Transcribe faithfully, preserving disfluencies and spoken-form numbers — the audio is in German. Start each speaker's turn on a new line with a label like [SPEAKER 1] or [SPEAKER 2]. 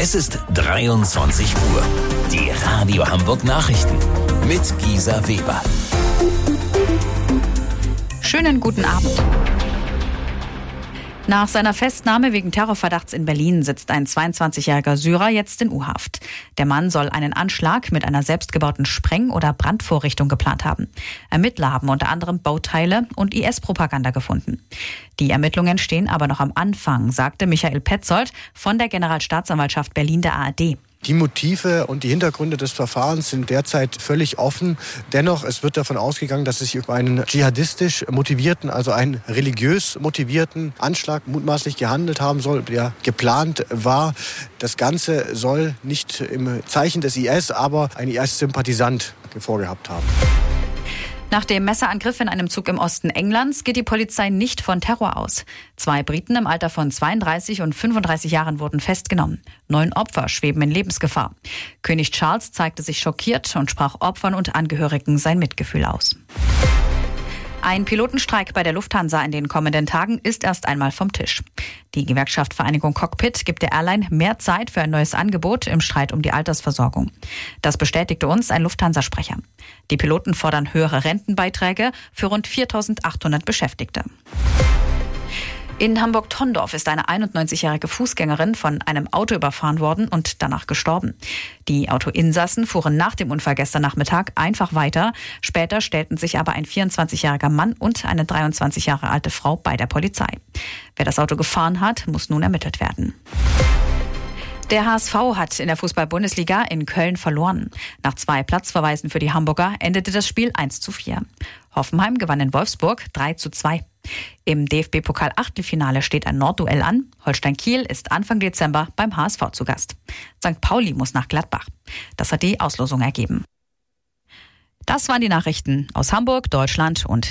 [SPEAKER 1] Es ist dreiundzwanzig Uhr. Die Radio Hamburg Nachrichten mit Gisa Weber.
[SPEAKER 2] Schönen guten Abend. Nach seiner Festnahme wegen Terrorverdachts in Berlin sitzt ein zweiundzwanzigjähriger Syrer jetzt in U-Haft. Der Mann soll einen Anschlag mit einer selbstgebauten Spreng- oder Brandvorrichtung geplant haben. Ermittler haben unter anderem Bauteile und I S-Propaganda gefunden. Die Ermittlungen stehen aber noch am Anfang, sagte Michael Petzold von der Generalstaatsanwaltschaft Berlin der A R D.
[SPEAKER 3] Die Motive und die Hintergründe des Verfahrens sind derzeit völlig offen. Dennoch, es wird davon ausgegangen, dass es sich um einen dschihadistisch motivierten, also einen religiös motivierten Anschlag mutmaßlich gehandelt haben soll, der geplant war. Das Ganze soll nicht im Zeichen des I S, aber ein I S-Sympathisant vorgehabt haben.
[SPEAKER 2] Nach dem Messerangriff in einem Zug im Osten Englands geht die Polizei nicht von Terror aus. Zwei Briten im Alter von zweiunddreißig und fünfunddreißig Jahren wurden festgenommen. Neun Opfer schweben in Lebensgefahr. König Charles zeigte sich schockiert und sprach Opfern und Angehörigen sein Mitgefühl aus. Ein Pilotenstreik bei der Lufthansa in den kommenden Tagen ist erst einmal vom Tisch. Die Gewerkschaft Vereinigung Cockpit gibt der Airline mehr Zeit für ein neues Angebot im Streit um die Altersversorgung. Das bestätigte uns ein Lufthansa-Sprecher. Die Piloten fordern höhere Rentenbeiträge für rund viertausendachthundert Beschäftigte. In Hamburg-Tondorf ist eine einundneunzigjährige Fußgängerin von einem Auto überfahren worden und danach gestorben. Die Autoinsassen fuhren nach dem Unfall gestern Nachmittag einfach weiter. Später stellten sich aber ein vierundzwanzigjähriger Mann und eine dreiundzwanzig Jahre alte Frau bei der Polizei. Wer das Auto gefahren hat, muss nun ermittelt werden. Der H S V hat in der Fußball-Bundesliga in Köln verloren. Nach zwei Platzverweisen für die Hamburger endete das Spiel eins zu vier. Hoffenheim gewann in Wolfsburg drei zu zwei. Im D F B-Pokal-Achtelfinale steht ein Nordduell an. Holstein Kiel ist Anfang Dezember beim H S V zu Gast. Sankt Pauli muss nach Gladbach. Das hat die Auslosung ergeben. Das waren die Nachrichten aus Hamburg, Deutschland und